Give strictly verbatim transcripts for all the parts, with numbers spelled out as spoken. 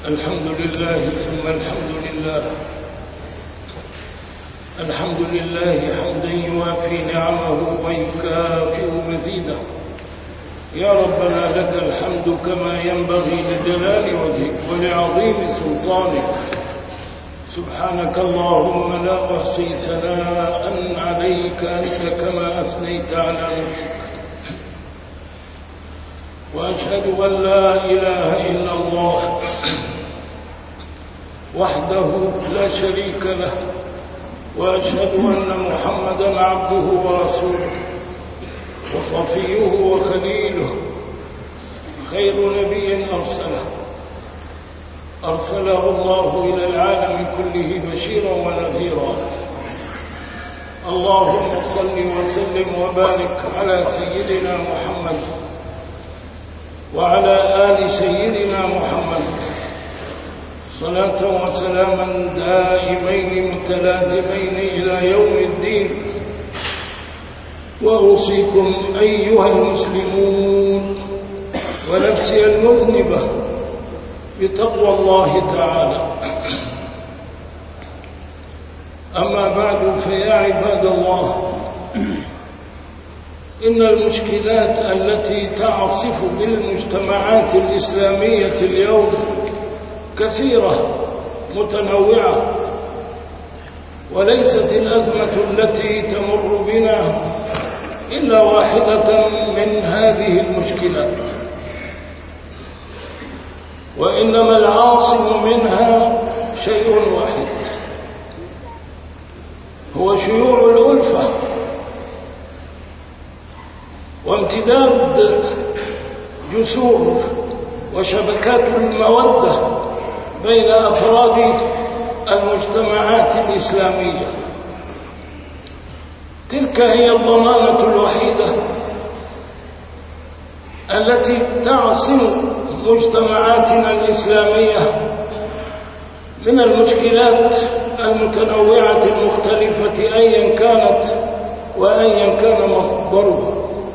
الحمد لله ثم الحمد لله الحمد لله حمدا يوافي نعمه ويكافئ مزيده. يا ربنا لك الحمد كما ينبغي لجلال وجهك ولعظيم سلطانك. سبحانك اللهم لا أحصي ثناء عليك أنت كما أثنيت على نفسك، وأشهد أن لا إله إلا الله وحده لا شريك له، وأشهد أن محمدا عبده ورسوله وصفيه وخليله، خير نبي أرسله أرسله الله إلى العالم كله بشيرا ونذيرا. اللهم صل وسلم وبارك على سيدنا محمد وعلى آل سيدنا محمد صلاة وسلاما دائمين متلازمين إلى يوم الدين. وأوصيكم أيها المسلمون ونفسي المذنبة بتقوى الله تعالى. أما بعد، فيا عباد الله، إن المشكلات التي تعصف بالمجتمعات الإسلامية اليوم كثيرة متنوعة، وليست الأزمة التي تمر بنا إلا واحدة من هذه المشكلات، وإنما العاصم منها شيء واحد، هو شيوع الألفة وامتداد جسور وشبكات المودة بين أفراد المجتمعات الإسلامية. تلك هي الضمانة الوحيدة التي تعصم مجتمعاتنا الإسلامية من المشكلات المتنوعة المختلفة أيا كانت وأيا كان مصدرها.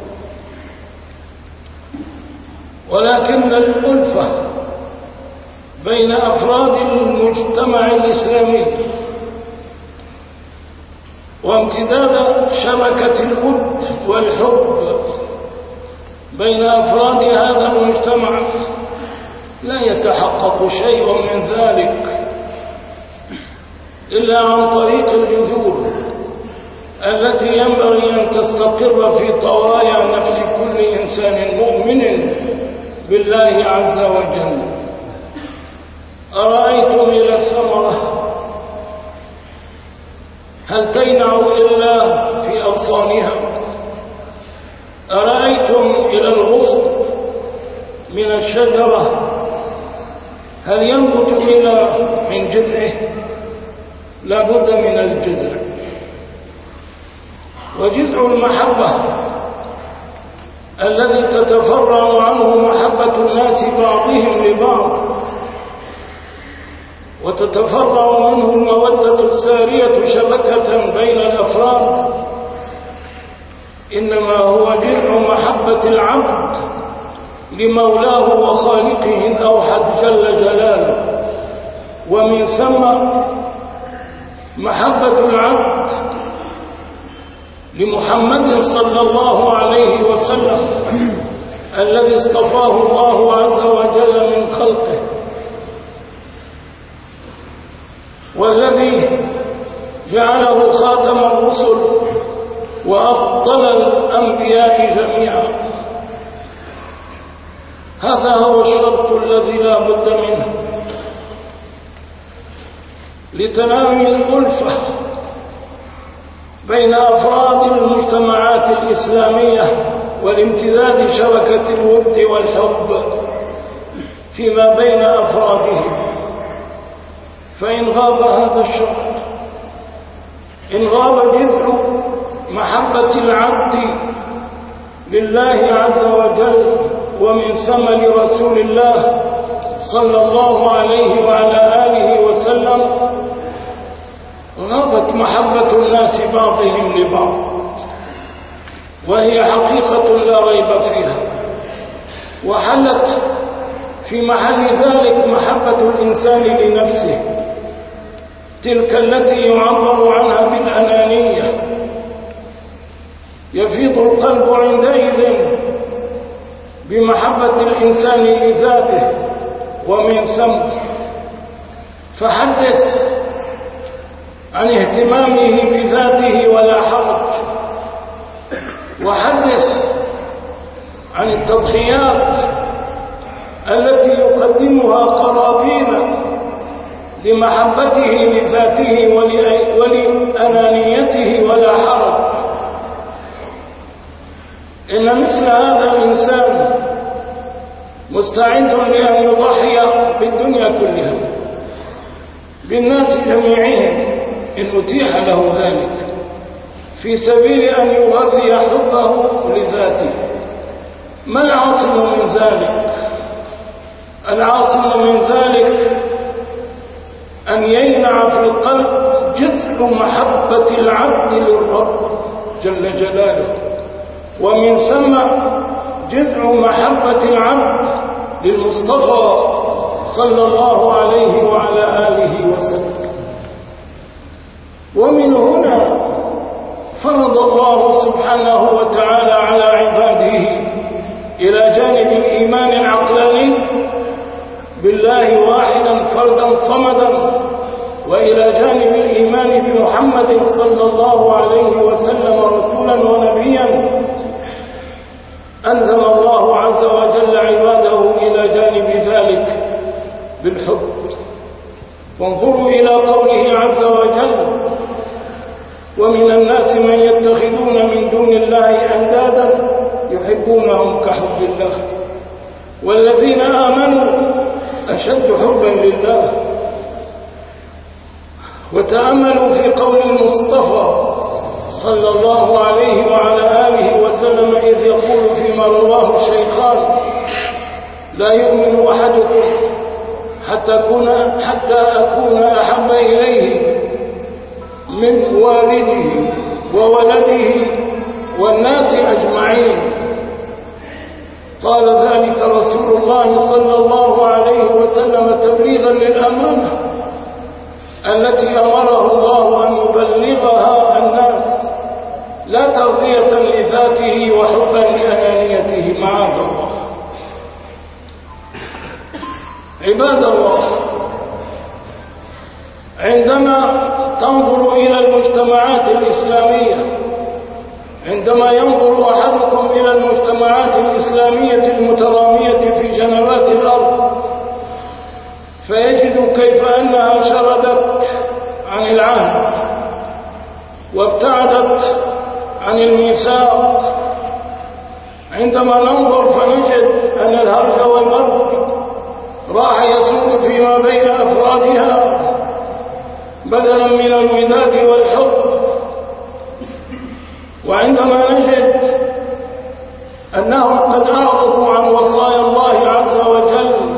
ولكن الألفة بين أفراد المجتمع الإسلامي وامتداد شبكة الود والحب بين أفراد هذا المجتمع لا يتحقق شيء من ذلك إلا عن طريق الجذور التي ينبغي أن تستقر في طوايا نفس كل إنسان مؤمن بالله عز وجل. أرأيتم إلى الثمرة هل تينع إلا في أغصانها؟ أرأيتم إلى الغصن من الشجرة هل ينبت إلا من جذعه؟ لا بد من الجذع. وجذع المحبة الذي تتفرع عنه محبة الناس بعضهم لبعض وتتفرع منه المودة السارية شبكة بين الأفراد، إنما هو جذع محبة العبد لمولاه وخالقه الأوحد جل جلاله. ومن ثم محبة العبد لمحمد صلى الله عليه وسلم الذي اصطفاه الله عز وجل من خلقه، والذي جعله خاتم الرسل وأفضل الأنبياء جميعا. هذا هو الشرط الذي لا بد منه لتنامي الألفة بين أفراد المجتمعات الإسلامية والامتداد شبكة الود والحب فيما بين أفرادهم. فإن غاب هذا الشرط، إن غاب جذع محبة العبد لله عز وجل ومن ثم لرسول الله صلى الله عليه وعلى آله وسلم، غابت محبة الناس بعضهم لبعض، وهي حقيقة لا ريب فيها. وحلت في محل ذلك محبة الإنسان لنفسه، تلك التي يعبر عنها بالأنانية. يفيض القلب عندئذ بمحبة الإنسان لذاته ومن ثم فحدث عن اهتمامه بذاته ولا حرج، وحدث عن التضحيات التي يقدمها قرابين لمحبته لذاته ولأنانيته ولا حرج. إن مثل هذا الإنسان مستعد لأن يضحي بالدنيا كلها بالناس جميعهم إن أتيح له ذلك في سبيل أن يغذي حبه لذاته. ما العاصم من ذلك؟ العاصم من ذلك أن يينع في القلب جذع محبة العبد للرب جل جلاله، ومن ثم جذع محبة العبد للمصطفى صلى الله عليه وعلى آله وسلم. ومن هنا فرض الله سبحانه وتعالى على عباده إلى جانب الإيمان العقلاني بالله واحدا فردا صمدا، وإلى جانب الإيمان بمحمد صلى الله عليه وسلم رسولا ونبيا، أنزل الله عز وجل عباده إلى جانب ذلك بالحب. وانظروا إلى قوله عز وجل: ومن الناس من يتخذون من دون الله أندادا يحبونهم كحب الله والذين آمنوا أشد حبا لله. وتأملوا في قول المصطفى صلى الله عليه وعلى آله وسلم إذ يقول فيما رواه الشيخان: لا يؤمن أحدكم حتى أكون, حتى أكون أحب إليه من والده وولده والناس أجمعين. قال ذلك رسول الله صلى الله عليه وسلم تبليغا للأمانة التي أمره الله أن يبلغها الناس، لا ترضية لذاته وحبا لأنانيته معاذ الله. عباد الله، عندما تنظر إلى المجتمعات الإسلامية، عندما ينظر أحدكم إلى المجتمعات الإسلامية المترامية في جنبات الأرض، فيجد كيف أنها شردت عن العهد وابتعدت عن الميثاق. عندما ننظر فنجد أن الهرج والمرج راح يسود فيما بين أفرادها بدلا من الوداد والحب. وعندما نجد أنهم قد أعرضوا عن وصايا الله عز وجل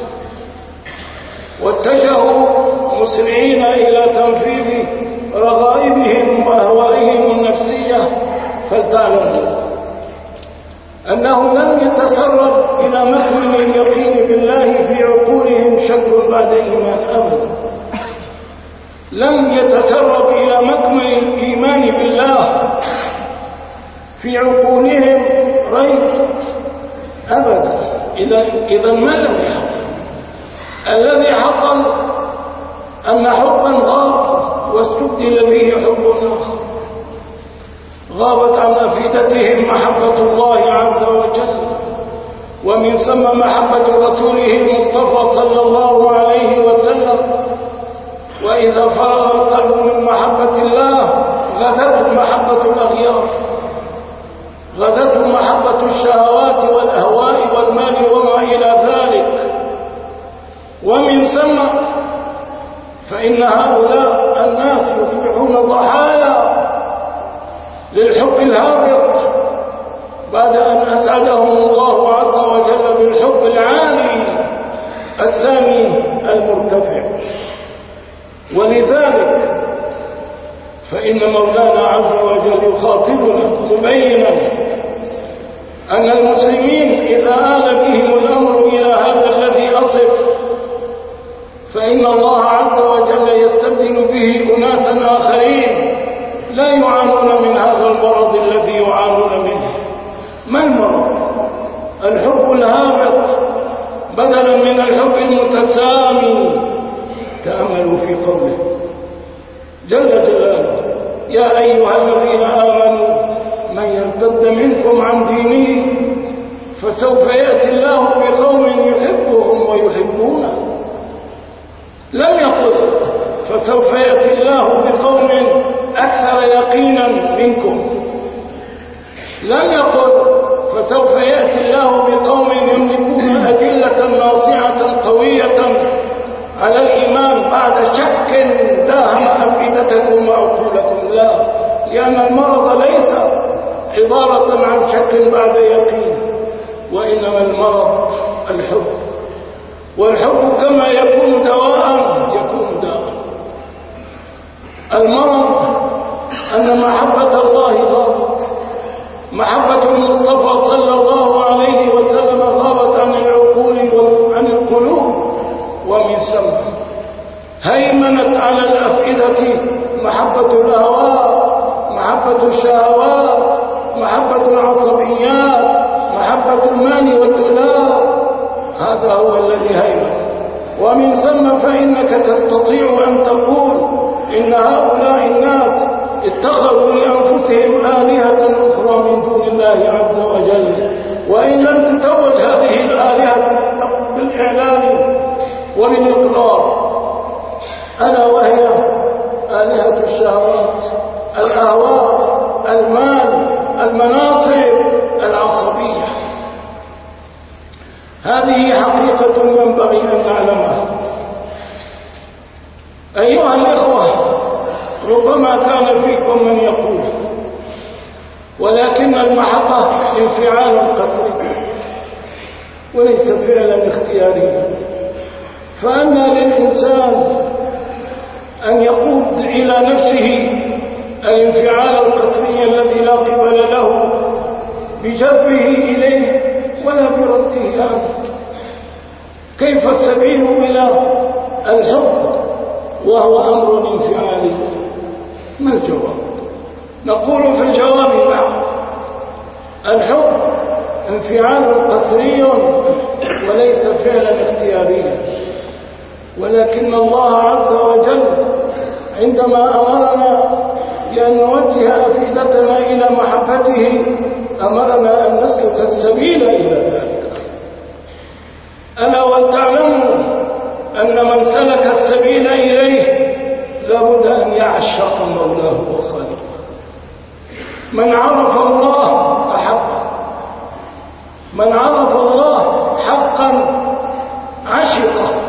واتجهوا مسرعين إلى تنفيذ رغائبهم وأهوائهم النفسية، فلتعلموا أنه لم يتسرب إلى مكمن اليقين بالله في عقولهم شك بعد إيمان أبدا. لم يتسرب إلى مكمن الإيمان بالله في عقولهم ريب أبدا. إذا ما الذي حصل؟ الذي حصل أن حبا غاب واستبدل به حب آخر. غابت عن أفئدتهم محبة الله عز وجل، ومن ثم محبة رسوله المصطفى صلى الله عليه وسلم. وإذا فرغ القلب من محبة الله غزته محبة الأغيار، غزته محبة الشهوات والأهواء والمال وما إلى ذلك. ومن ثم فإن هؤلاء الناس يصبحون ضحايا للحب الهابط بعد أن أسعدهم الله عز وجل بالحب العالي الثاني المرتفع. ولذلك فإن مولانا عز وجل يخاطبنا مبينا أن المسلمين إذا آل بهم الأمر إلى هذا الذي أصف فإن الله عز وجل يستبدل به أناسا آخرين لا يعانون من هذا المرض الذي يعانون منه. ما المرض؟ الحب الهابط بدلا من الحب المتسامي. تأملوا في قوله جل جلاله يا أيها الذين آمنوا من يرتد منكم عن دينه فسوف يأتي الله بقوم يحبهم ويحبونه. لم يقل فسوف يأتي الله بقوم أكثر يقينا منكم. لم يقل فسوف يأتي الله بقوم يملكون أدلة ناصعة قوية على الإيمان بعد شك داهم أفئدتكم وعقولكم. لا، لأن المرض ليس عبارة عن شك بعد يقين، وإنما المرض الحب، والحب كما يكون دواء يكون داء. المرض أن محبة الله غابت، محبة المصطفى صلى الله عليه وسلم غابت عن العقول وعن القلوب، ومن ثم هيمنت على الأفئدة محبة الأهواء، محبة الشهوات، محبة العصبيات، محبة المال والدولار. هذا هو الذي هيمن. ومن ثم فإنك تستطيع أن تقول إن هؤلاء الناس اتخذوا لأنفسهم آلهة أخرى من دون الله عز وجل، وإن لم تتوج هذه الآلهة بالإعلان وبالإقرار، ألا وهي آلهة الشهوات، الأهواء، المال، المناصب، العصبية. هذه حقيقة ينبغي أن نعلمها. أيها الإخوة، ربما كان فيكم من يقول ولكن المحبة انفعال قسري وليس فعلا اختياريا، فأنى للإنسان أن يقود إلى نفسه الانفعال القسري الذي لا قبل له بجذبه إليه ولا برده عنه. كيف السبيل إلى الحب وهو أمر انفعالي؟ ما الجواب؟ نقول في الجواب نعم، الحب انفعال قسري وليس فعلا اختياريا، ولكن الله عز وجل عندما أمرنا بأن نوجه أفئدتنا إلى محبته أمرنا أن نسلك السبيل إلى ذلك. ألا ولتعلموا أن من سلك السبيل إليه لابد أن يعشق مولاه وخالقه. من عرف الله أحبه، من عرف الله حقا عشقه.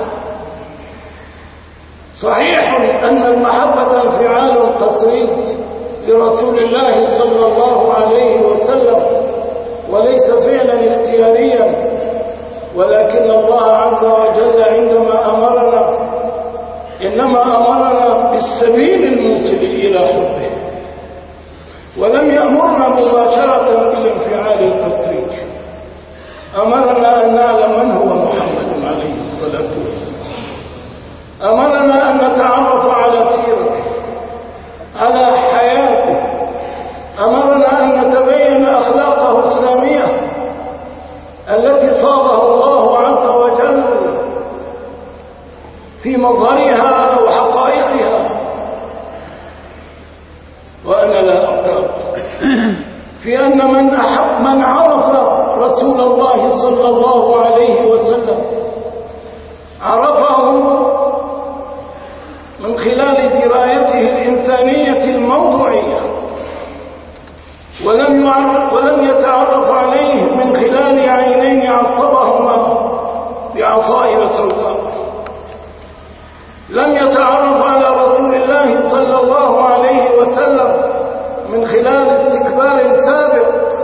صحيح أن المحبة انفعال قسري لرسول الله صلى الله عليه وسلم وليس فعلا اختياريا، ولكن الله عز وجل عندما أمرنا إنما أمرنا بالسبيل الموصل إلى حبه، ولم يأمرنا مباشرة بالانفعال القسري. أمرنا أن نعلم من هو محمد عليه الصلاة والسلام، أمرنا أن نتعرف على سيرته، على حياته، أمرنا أن نتبين أخلاقه السامية التي صاغها الله عز وجل في مظهرها وحقائقها. وأنا لا أقترب في أن من أحب من عرف رسول الله صلى الله عليه وسلم عرفه من خلال درايته الإنسانية الموضوعية، ولم يعرف ولم يتعرف عليه من خلال عينين عصبهما بعصائب سوداء. لم يتعرف على رسول الله صلى الله عليه وسلم من خلال استكبار سابق،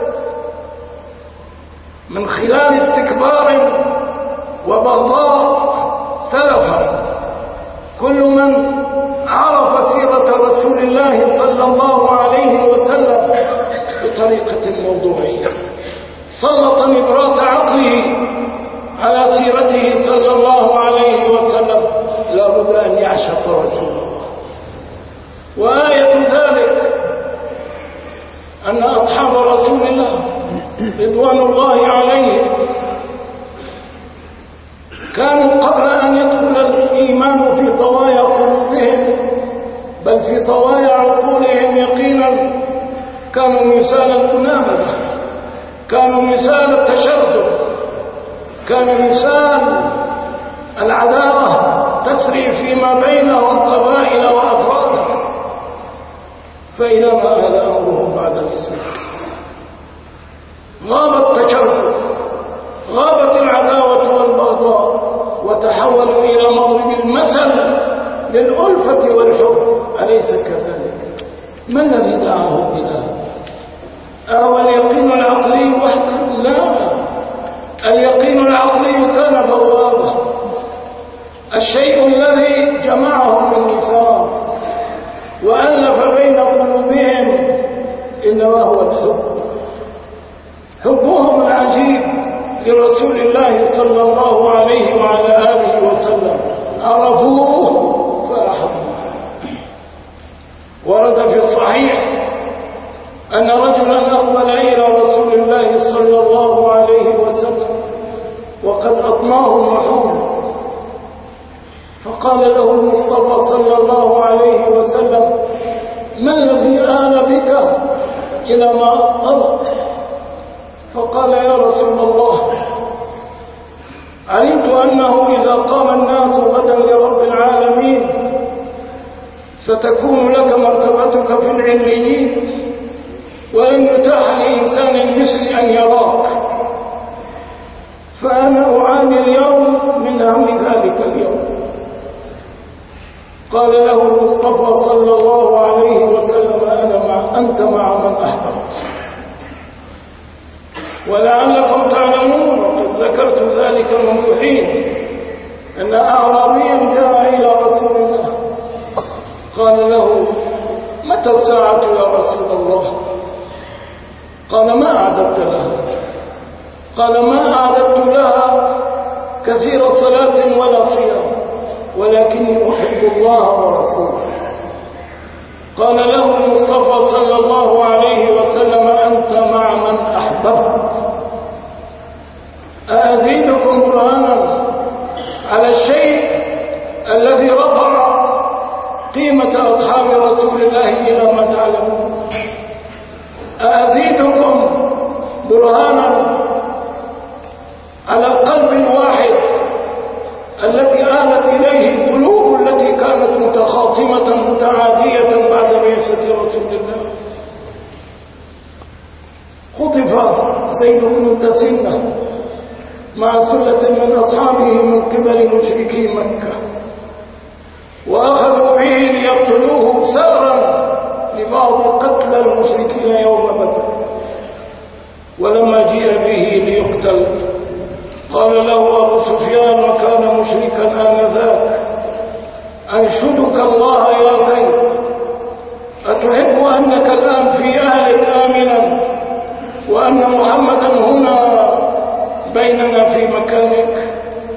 من خلال استكبار وبغضاء سلفا. كل من عرف سيرة رسول الله صلى الله عليه وسلم بطريقة موضوعية صلى رضوان الله عليهم كانوا قبل أن يدخل الإيمان في طوايا قلوبهم بل في طوايا عقولهم يقينا كانوا مثال المنابذة، كانوا مثال التشرذم، كانوا مثال العداوة تسري فيما بينهم قبائل وأفراد. فإلى ما آل أمرهم بعد الإسلام؟ غاب التشرذم، غابت العداوة والبغضاء، وتحولوا إلى مضرب المثل للألفة والحب. أليس كذلك؟ ما الذي دعاهم إلى هذا؟ أهو اليقين العقلي وحده؟ لا، اليقين العقلي كان بوابة، الشيء الذي جمعهم من وثاق وألف بين قلوبهم إنما هو الحب، حبهم العجيب لرسول الله صلى الله عليه وعلى آله وسلم، عرفوه فأحبوه. ورد في الصحيح أن رجلا أقبل إلى رسول الله صلى الله عليه وسلم وقد أطماه النحور، فقال له المصطفى صلى الله عليه وسلم: ما الذي آل بك إلى ما أرى؟ فقال: يا رسول الله، علمت أنه إذا قام الناس غدا لرب العالمين ستكون لك مرتبتك في العليين، ولن يتاح لإنسان مثل أن يراك، فأنا أعاني اليوم من هم ذلك اليوم. قال له المصطفى صلى الله عليه وسلم: أنا مع أنت مع من أحببت. ولعلكم تعلمون، وقد ذكرت ذلك منذ حين، أن أعرابيا جاء إلى رسول الله قال له: متى الساعة يا رسول الله؟ قال: ما أعددت لها؟ قال: ما أعددت لها كثير صلاة ولا صيام، ولكني أحب الله ورسوله. قال له المصطفى صلى الله عليه وسلم: أنت مع من أحببت. أزيدكم برهانا على الشيء الذي رفع قيمة أصحاب رسول الله إلى ما تعلمون. أزيدكم برهانا على القلب الواحد التي آلت إليه القلوب التي كانت متخاصمة متعادية بعد بعثة رسول الله. خطف زيد بن دسنة مع سلة من أصحابه من قبل مشركي مكة، وأخذوا به ليقتلوه ثأرا لبعض قتل المشركين يوم بدر. ولما جيء به ليقتل قال له أبو سفيان وكان مشركا آنذاك: أنشدك الله يا زيد، أتحب أنك الآن في أهلك آمنا وأن محمدا هنا بيننا في مكانك؟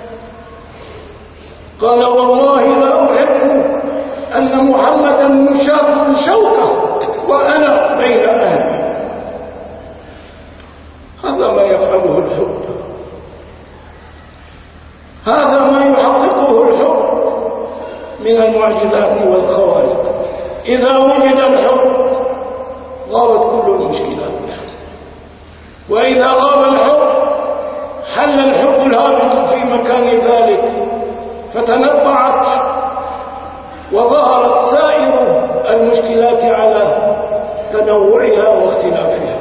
قال: والله لا أحب أن محمدا يشاق الشوكة وأنا بين أهلي. هذا ما يفعله الحب، هذا ما يحققه الحب من المعجزات والخوارق. إذا وجد الحب غابت كل المشكلات، وإذا غاب الحب حل الحب الهابط في مكان ذلك، فتنبعت وظهرت سائر المشكلات على تنوعها واختلافها.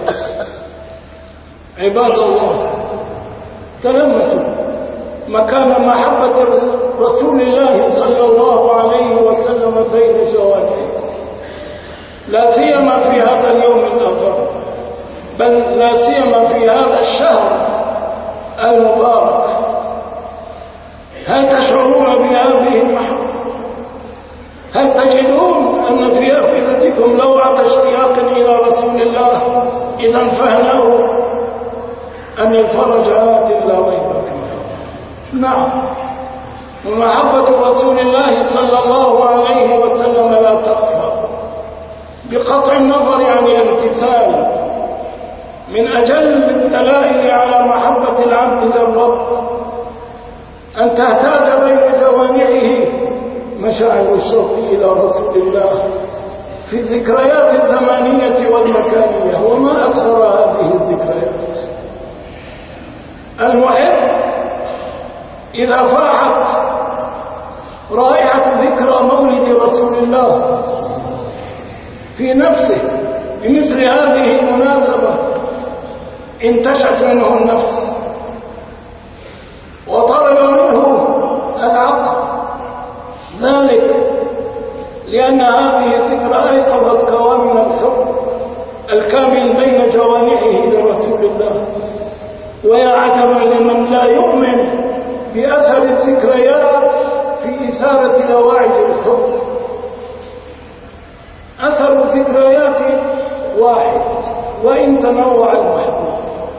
عباد الله، تلمسوا مكان محبة رسول الله صلى الله عليه وسلم بين زواجه، لا سيما في هذا اليوم الأفضل، بل لا سيما في هذا الشهر المبارك. هل تشعرون بهذه المحبة؟ هل تجدون أن في أفئدتكم لوعة اشتياق إلى رسول الله؟ إذا فهنوا أن الفرج آت لا ريب فيه. نعم، ومحبة رسول الله صلى الله عليه وسلم لا تخفى، بقطع النظر عن الامتثال من أجل الدلائل على محبة العبد للرب أن تهتاج بين جوانحه مشاعر الشوق إلى رسول الله في الذكريات الزمانية والمكانية. وما أكثر هذه الذكريات. المحب إذا فاحت رائحة ذكرى مولد رسول الله في نفسه بمثل هذه المناسبة انتشت منه النفس وطلب منه العقل ذلك، لأن هذه الذكرى أيقظت كوامن الحب الكامل بين جوانحه لرسول الله. ويا عجبا لمن لا يؤمن بأثر الذكريات في إثارة لواعج الحب. أثر الذكريات واحد وإن تنوع المحبوب.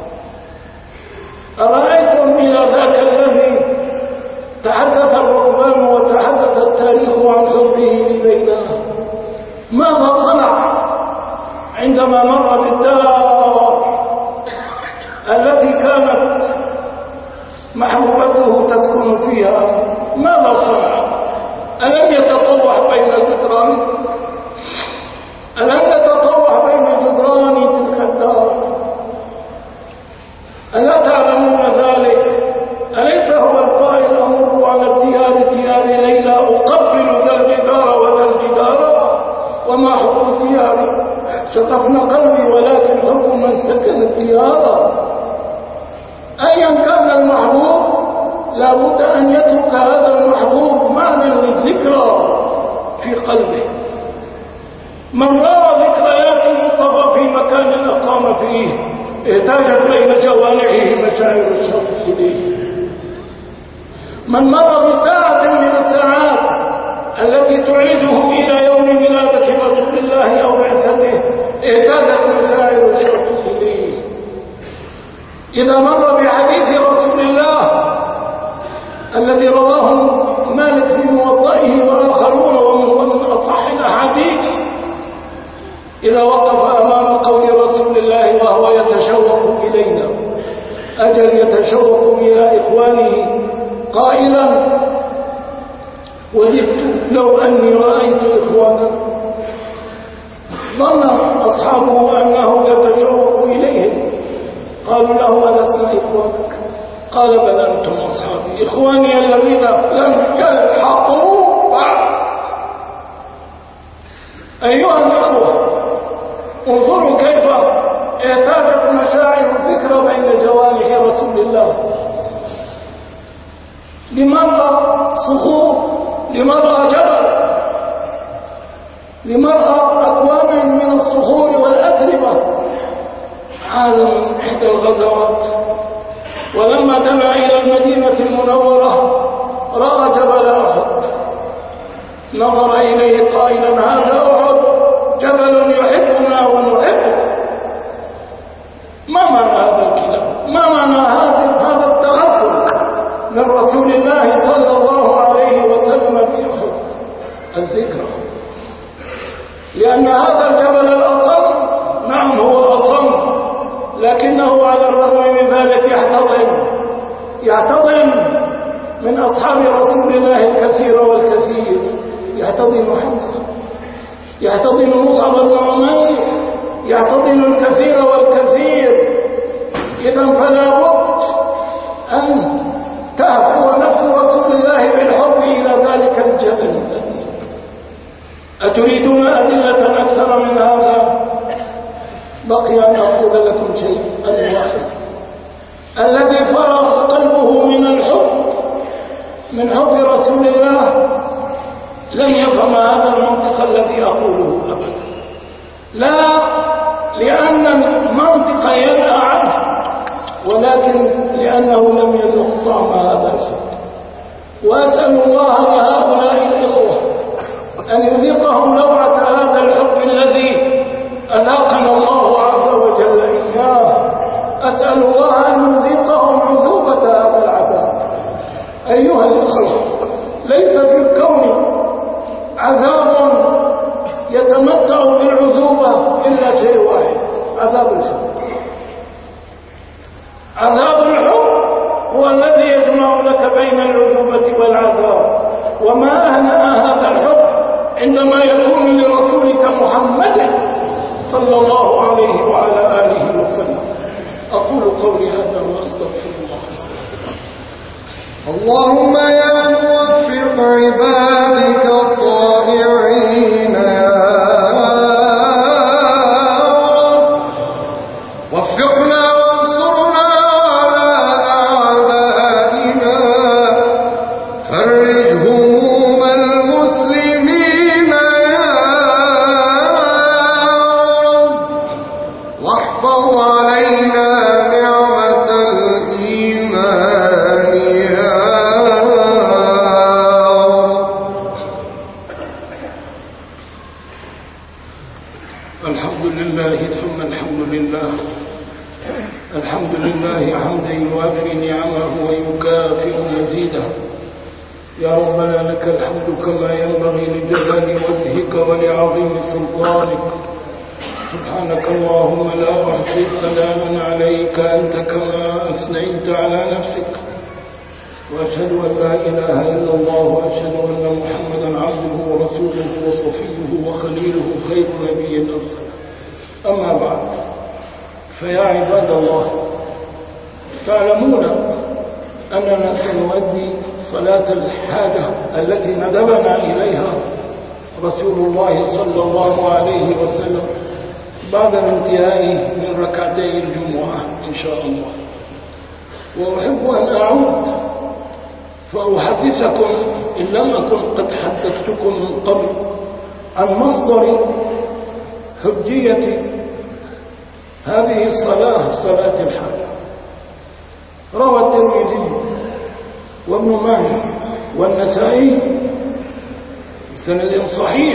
أرأيتم إلى ذاك الذي تحدث الرهبان وتحدث التاريخ عن حبه لليلى ماذا صنع عندما مر بالدار التي كانت محبوبته تسكن فيها؟ ماذا صنع؟ ألم يتطوع بين الجدران؟ ألم يتطوع بين جدران تلك الدار؟ ألا تعلمون ذلك؟ أليس هو القائل أمر على الديار ديار ليلى أقبل ذا الجدار وذا الجدار وما حب الديار شطفن قلبي ولكن حب من سكن الديار. أيا كان المحبوب لا بد أن يترك هذا المحبوب معنى للذكرى في قلبه. من رأى ذكريات المصطفى في مكان أقام فيه احتاجت بين جوانحه مشاعر الشوق إليه. من مر بساعة من الساعات التي تعيده إلى يوم ولادة رسول الله أو بعثته احتاجت مشاعر الشوق إليه. إذا مر بحديث رسول الله الذي رواه مالك في موطئه وآخرون وهو من أصح الأحاديث، إذا وقف أمام قول رسول الله وهو يتشوق إلينا أجل يتشوق إلى إخوانه قائلا وددت لو أني رأيت إخوانا. ظن أصحابه أنه يتشوق إليهم، قالوا له ألسنا إخوانك؟ قال بل أنتم أصحابي، إخواني الذين لم يلحقوا بعد. أيها الإخوة، انظروا كيف احتاجت مشاعر الذكرى بين جوانح رسول الله. لمرأى صخور، لمرأى جبل، لمرأى أكواما من الصخور والأتربة. عاد من إحدى الغزوات ولما دنا إلى المدينة المنورة رأى جبل أحد، نظر إليه قائلا هذا أحد جبل يحبنا ونحبه. ما معنى هذا الكلام؟ ما معنى هذا هذا التغفل من رسول الله صلى الله عليه وسلم بأحد؟ الذكرى. لأن هذا الجبل الأصم، نعم هو أصم، لكنه على الرغم من ذلك يحتضن يحتضن من أصحاب رسول الله الكثير والكثير. يحتضن حمزة، يحتضن مصعب بن عمير، يحتضن الكثير والكثير. إذا فلا بد أن تهفو نفس رسول الله بالحب إلى ذلك الجبل. أتريدون أدلة أكثر من هذا؟ بقي أن أقول لكم شيء الواحد الذي فرغ قلبه من الحب من حب رسول الله لن يفهم هذا المنطق الذي أقوله أبدا. لا لأن المنطق ينأى عنه، ولكن لأنه لم يذق طعم هذا الحب. وأسأل الله لهؤلاء الإخوة أن يذيقهم لوعة هذا الحب الذي أذاقنا الله عز وجل إياه. أسأل الله أن يذيقهم عذوبة هذا العذاب. أيها الإخوة، ليس في الكون عذاب يتمتع بالعذوبة إلا شيء واحد، عذاب الحب. اللهم يا موفق عبادك الطائعين وفقنا وانصرنا على أعدائنا فرج هموم المسلمين يا رب واحفظ علينا نعمة الإيمان يا رب. الحمد لله ثم الحمد لله، الحمد لله حمدا يوافي نعمه ويكافئ مزيده. يا ربنا لك الحمد كما ينبغي لجلال وجهك ولعظيم سلطانك. سبحانك اللهم لا أحصي ثناء عليك أنت كما أثنيت على نفسك، وأشهد أن لا إله إلا الله، وأشهد أن محمدا عبده ورسوله وصفيه وخليله خير نبي أرسل. أما بعد، فيا عباد الله، تعلمون أننا سنؤدي صلاة الحاجة التي ندبنا إليها رسول الله صلى الله عليه وسلم بعد الانتهاء من ركعتي الجمعة إن شاء الله. وأحب أن أعود فأحدثكم إن لم أكن قد حدثتكم من قبل عن مصدر حجية هذه الصلاة، صلاة الحاجة. روى الترمذي وابن ماجه والنسائي بسند صحيح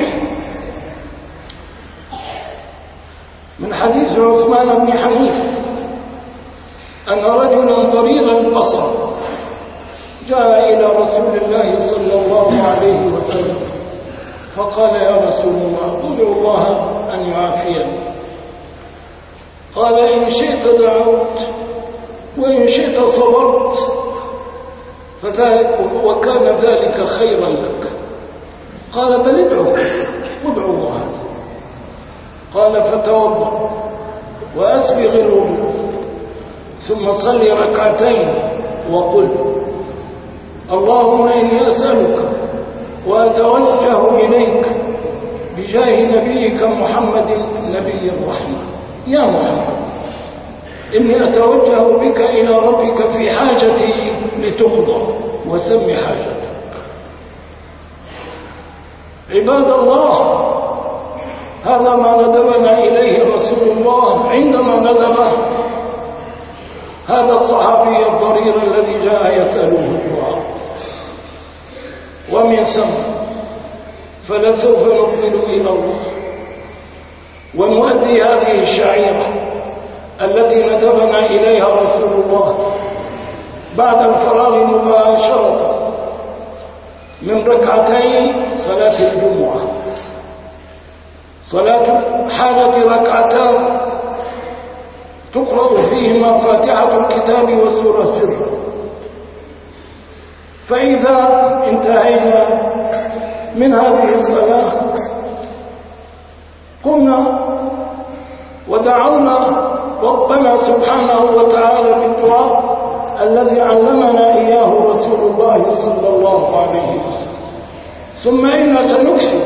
من حديث عثمان بن حنيف أن رجلا ضرير البصر جاء إلى رسول الله صلى الله عليه وسلم فقال يا رسول الله ادعو الله أن يعافيني. قال إن شئت دعوت وإن شئت صبرت، فذلك وكان ذلك خيرا لك. قال بل ادعو ادعو الله. قال فتوضأ وأسبغ الوضوء ثم صل ركعتين وقل اللهم إني أسألك وأتوجه إليك بجاه نبيك محمد نبي الرحمة. يا محمد إني أتوجه بك إلى ربك في حاجتي لتقضى وسم حاجتك. عباد الله، هذا ما ندبنا إليه رسول الله عندما ندب هذا الصحابي الضرير الذي جاء يسأله الدعاء. ومن ثم فلسوف نقبل إلى الله ونؤدي هذه الشعيرة التي ندبنا إليها رسول الله بعد الفراغ مباشرة من ركعتي صلاة الجمعة. صلاة حاجة ركعتان تقرأ فيهما فاتحة الكتاب وسورة السر. فإذا انتهينا من هذه الصلاة قمنا ودعونا ربنا سبحانه وتعالى بالدعاء الذي علمنا إياه رسول الله صلى الله عليه وسلم. ثم إنا سنكسر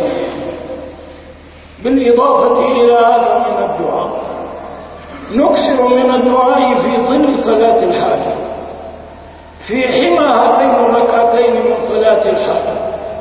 بالإضافة إلى هذا من الدعاء، نكسر من الدعاء في ظل صلاة الحاجة في حمى هاتين الركعتين من صلاة الحاجة،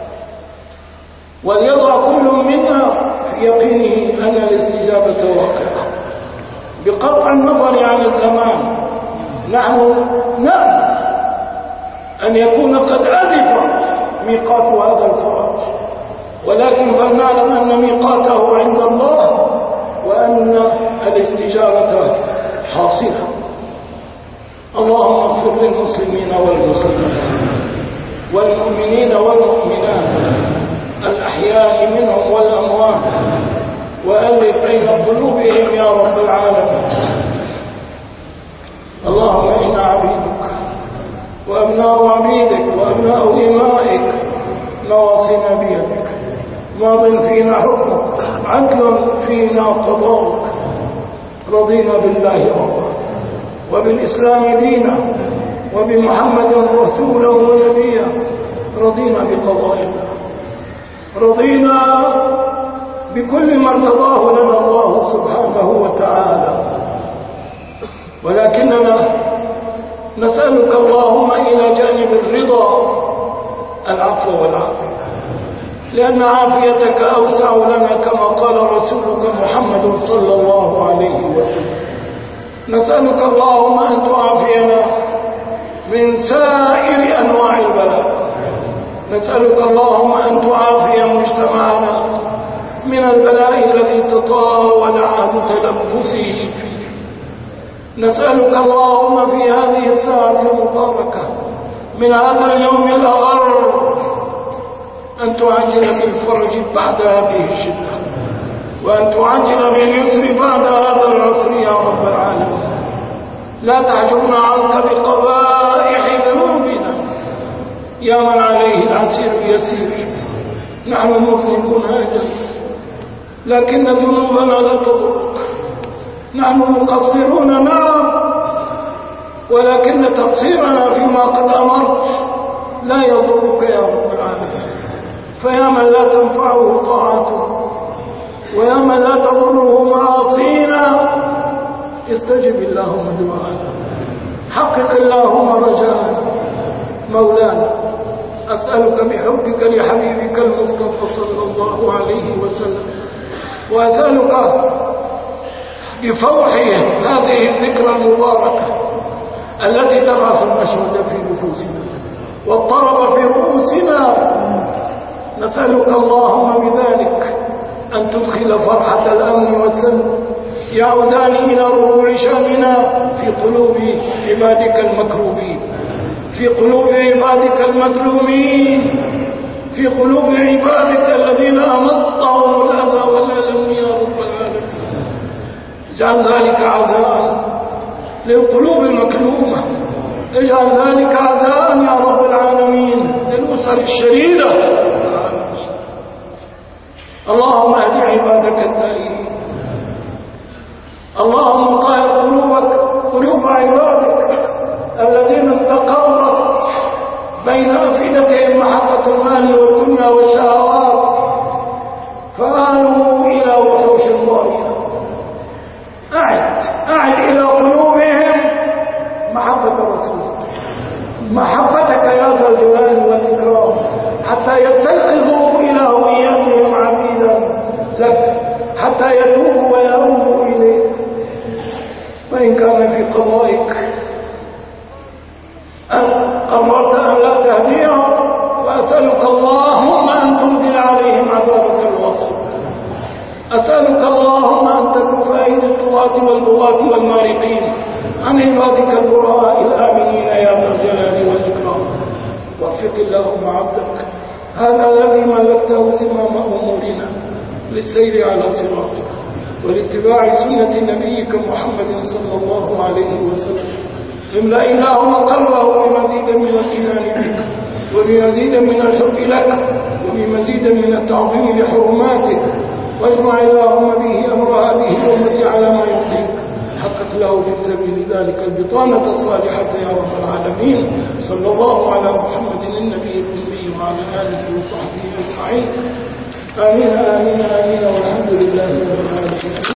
وليضع كل منا في يقينه أن الاستجابة واقعة بقطع النظر عن الزمان. نحن نأمل أن يكون قد أذف ميقات هذا الفرج، ولكن فلنعلم أن ميقاته عند الله وأن الاستجابة حاصلة. اللهم اغفر للمسلمين والمسلمات والمؤمنين والمؤمنات الأحياء منهم والأموات، وألف بين قلوبهم يا رب العالمين. اللهم إنا عبيدك وأبناء عبيدك وأبناء إمائك نواصينا بيدك، ماض فينا حكمك، عدل فينا قضاؤك، رضينا بالله ربا وبالإسلام دينا وبمحمد رسوله ونبيه رضينا بقضاء الله، رضينا بكل ما ارتضاه لنا الله سبحانه وتعالى، ولكننا نسألك اللهم إلى جانب الرضا العفو والعافية، لأن عافيتك أوسع لنا كما قال رسولك محمد صلى الله عليه وسلم. نسألك اللهم أن تعافينا من سائر أنواع البلاء، نسألك اللهم أن تعافي مجتمعنا من البلاء الذي تطاول عهد تلبسه فيه. نسألك اللهم في هذه الساعة المباركة من هذا اليوم الأغر أن تعجل بالفرج بعد هذه الشدة، وأن تعجل باليسر بعد هذا العسر يا رب العالمين. لا تعجلنا عنك بقبائح ذنوبنا يا من عليه العسير يسير. نحن مذنبون هذا، لكن ذنوبنا لا تضرك. نحن مقصرون نعم، ولكن تقصيرنا فيما قد أمرت لا يضرك يا رب العالمين. فيا من لا تنفعه طاعته ويا من لا تضره معاصينا، استجب اللهم دعاءنا، حقق اللهم رجاءنا. مولانا أسألك بحبك لحبيبك المصطفى صلى الله عليه وسلم، وأسألك بفوحه هذه الذكرى المباركة التي تبعث المشهد في نفوسنا والطرب في رؤوسنا، نسألك اللهم بذلك أن تدخل فرحة الأمن والسلم يعودان إلى ربوع شامنا في قلوب عبادك المكروبين، في قلوب عبادك المظلومين، في قلوب عبادك الذين أمطهم الأذى والألم يا رب العالمين. اجعل ذلك عزاء للقلوب المكلومة، اجعل ذلك عزاء يا رب العالمين للأسر الشريدة. اللهم اهد عبادك التائبين، اللهم طهر قلوبك قلوب عبادك الذين استقرت بين أفئدتهم محبة المال والدنيا والشهوات فآلوا إلى وحوش الله. أعد أعد إلى قلوبهم محبة رسولك، محبتك يا ذا الجلال والإكرام، حتى يستيقظوا إلى هويتهم عبيدا لك، حتى يتوبوا ويؤوبوا إليك. وإن كان في قضائك أن أمرت أن لا تهديهم، فأسألك اللهم أن تنزل عليهم عذابك الواصل. أسألك اللهم أن تكف أيدي الطغاة والبغاة والمارقين عن عبادك البراء الآمنين يا ذا الجلال والإكرام. وفق اللهم عبدك هذا الذي ملكته زمام أمورنا للسير على صراطك ولاتباع سنة نبيك محمد صلى الله عليه وسلم. املأ اللهم قلبه بمزيد من الإيمان بك وبمزيد من الحب لك وبمزيد من التعظيم لحرماتك، واجمع اللهم به أمر هذه الأمة على ما يرضيك، حقق له في سبيل ذلك البطانة الصالحة يا رب العالمين. صلى الله على محمد النبي الأمي وعلى آله وصحبه أجمعين. آمين آمين آمين والحمد لله رب العالمين.